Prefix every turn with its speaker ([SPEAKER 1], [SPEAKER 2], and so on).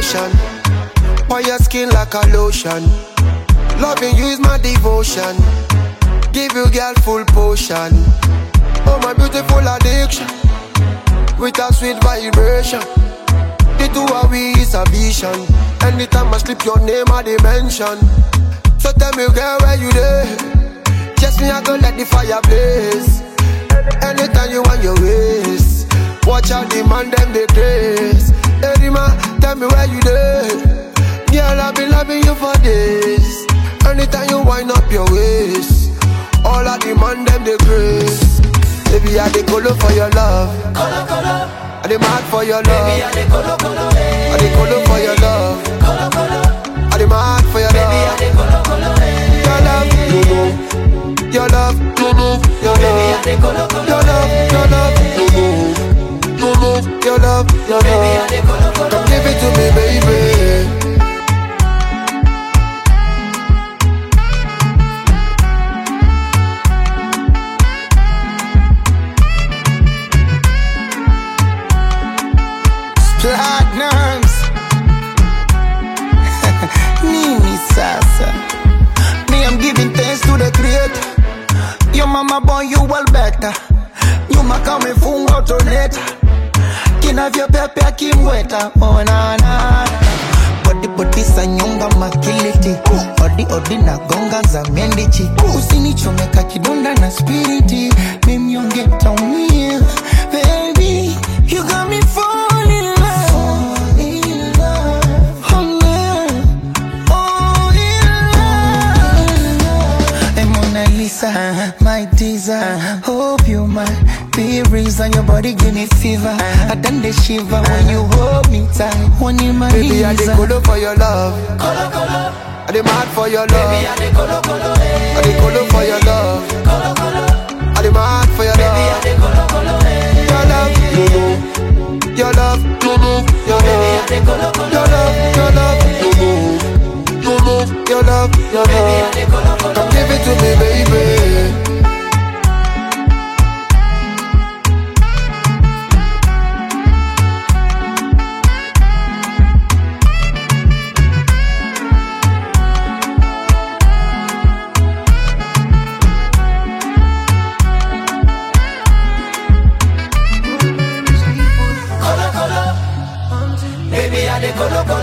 [SPEAKER 1] ocean. On your skin like a lotion. Loving you is my devotion. Give you girl full potion. Oh my beautiful addiction. With a sweet vibration. The two of we is a vision. Anytime I slip your name I dimension. So tell me girl where you there. Just me I go let the fire blaze. Anytime you want your ways. Watch out the man them they grace. Hey man, tell me where you there. Girl I've been loving you for days. Anytime you wind up your waist. All I demand them the grace. Baby I dey colo for your love.
[SPEAKER 2] Colo, colo.
[SPEAKER 1] I dey mad for your love.
[SPEAKER 2] Baby I dey colo, colo,
[SPEAKER 1] I dey colo for your love.
[SPEAKER 2] Colo, colo.
[SPEAKER 1] I dey mad for your
[SPEAKER 2] Baby I
[SPEAKER 1] love.
[SPEAKER 2] dey colo, colo,
[SPEAKER 1] Your love, no no. Your love, no no. Your
[SPEAKER 2] Baby I
[SPEAKER 1] love,
[SPEAKER 2] dey colo, colo,
[SPEAKER 1] your love, your love, no no. No no. Your love, your
[SPEAKER 2] Baby I
[SPEAKER 1] love.
[SPEAKER 2] dey colo, colo.
[SPEAKER 1] Come give it to me, baby.
[SPEAKER 3] Platinums Nini sasa. Me I'm giving thanks to the creator. Your mama born you well better. Nyuma kama ifunga utoneta. Kinavyo pepe kimweta. Oh na na. Body body sa nyonga makiliti. Odi na gonga za mendichi. Usinichomeka kidonda na spiriti. Mimi ongeta umia. Baby, you got me falling in love. My teaser, hope you might be reason your body give me fever. I done the shiver when you hold me tight. When you my
[SPEAKER 1] Baby I dey colo for your love.
[SPEAKER 2] Colo, colo.
[SPEAKER 1] I dey mad for your
[SPEAKER 2] Baby I
[SPEAKER 1] love.
[SPEAKER 2] dey colo, colo,
[SPEAKER 1] I dey colo for your love.
[SPEAKER 2] Colo, colo.
[SPEAKER 1] I dey mad for your
[SPEAKER 2] Baby I
[SPEAKER 1] love.
[SPEAKER 2] dey colo, colo,
[SPEAKER 1] Your love, no no. Your love, no no. Your
[SPEAKER 2] Baby I
[SPEAKER 1] love,
[SPEAKER 2] dey colo, colo,
[SPEAKER 1] your love, your love, no no. No no. Your love, your
[SPEAKER 2] Baby I
[SPEAKER 1] love.
[SPEAKER 2] dey colo, colo.
[SPEAKER 1] Come give it to me, baby.
[SPEAKER 2] Baby, I dey colo, colo.